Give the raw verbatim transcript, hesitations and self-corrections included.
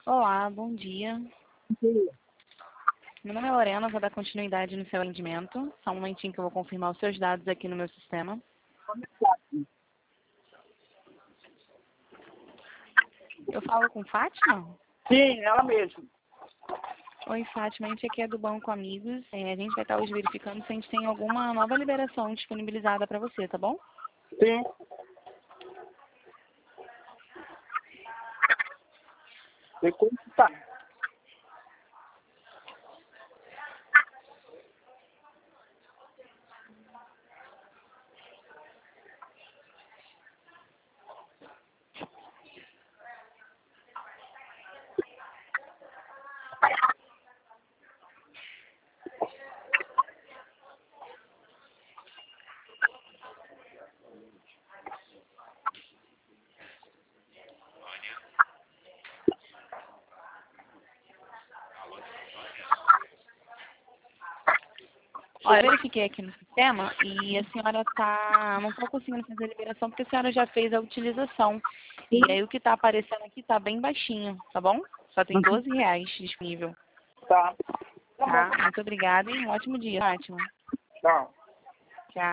Olá, bom dia. Sim. Meu nome é Lorena, vou dar continuidade no seu atendimento. Só um momentinho que eu vou confirmar os seus dados aqui no meu sistema. Eu falo com Fátima? Sim, ela mesma. Oi, Fátima, a gente aqui é do Banco Amigos. É, a gente vai estar hoje verificando se a gente tem alguma nova liberação disponibilizada para você, tá bom? Sim. E como tá? Olha, eu verifiquei aqui no sistema e a senhora tá, não está conseguindo fazer a liberação porque a senhora já fez a utilização. E aí o que está aparecendo aqui está bem baixinho, tá bom? Só tem doze reais disponível. Tá. Tá? Muito obrigada e um ótimo dia, Fátima. Tchau.